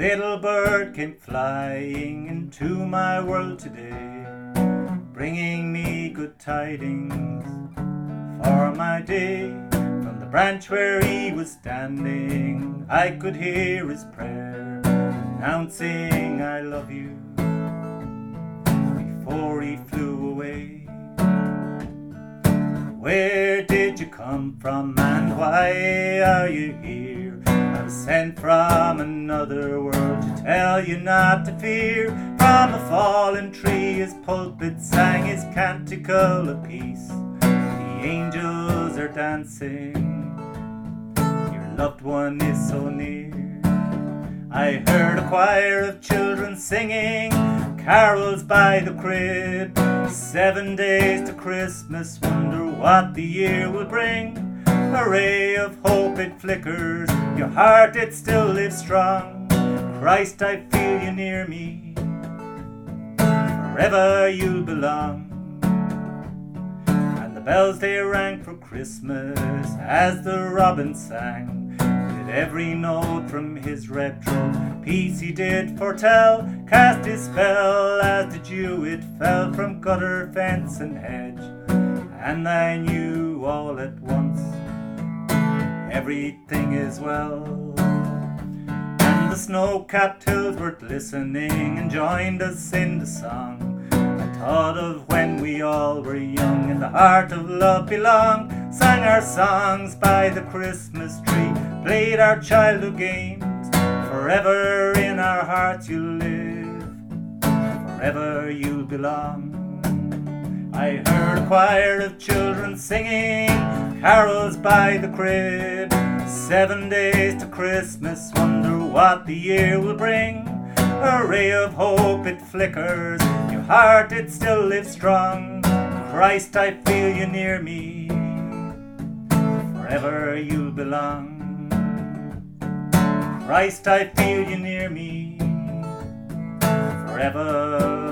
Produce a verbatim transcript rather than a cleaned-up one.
little bird came flying into my world today, bringing me good tidings for my day. From the branch where he was standing, I could hear his prayer, announcing I love you, before he flew away. Where did you come from and why are you here? I was sent from another world to tell you not to fear. From a fallen tree his pulpit sang his canticle of peace. The angels are dancing, your loved one is so near. I heard a choir of children singing carols by the crib. Seven days to Christmas, wonder what the year will bring. A ray of hope it flickers, your heart it still lives strong. Christ, I feel you near me, forever you'll belong. And the bells they rang for Christmas as the robin sang. Every note from his red throat peace he did foretell, cast his spell as the dew it fell from gutter, fence and hedge. And I knew all at once everything is well. And the snow-capped hills were glistening and joined us in the song. I thought of when we all were young, in the heart of love belonged, sang our songs by the Christmas tree, played our childhood games. Forever in our hearts you'll live, forever you'll belong. I heard a choir of children singing carols by the crib. Seven days to Christmas, wonder what the year will bring. A ray of hope it flickers, your heart it still lives strong. Christ, I feel you near me, forever you'll belong. Christ, I feel you near me, forever